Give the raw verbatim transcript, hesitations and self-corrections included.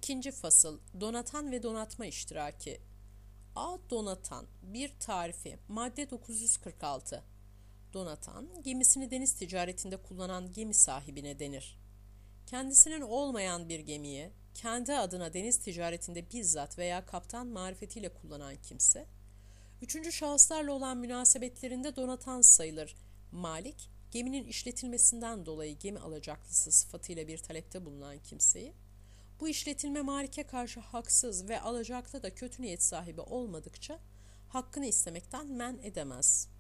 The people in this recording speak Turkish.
İkinci fasıl donatan ve donatma iştiraki. A. Donatan. Bir tarifi. Madde dokuz yüz kırk altı. Donatan, gemisini deniz ticaretinde kullanan gemi sahibine denir. Kendisinin olmayan bir gemiyi kendi adına deniz ticaretinde bizzat veya kaptan marifetiyle kullanan kimse, üçüncü şahıslarla olan münasebetlerinde donatan sayılır. Malik, geminin işletilmesinden dolayı gemi alacaklısı sıfatıyla bir talepte bulunan kimseyi, bu işletilme malike karşı haksız ve alacaklı da kötü niyet sahibi olmadıkça hakkını istemekten men edemez.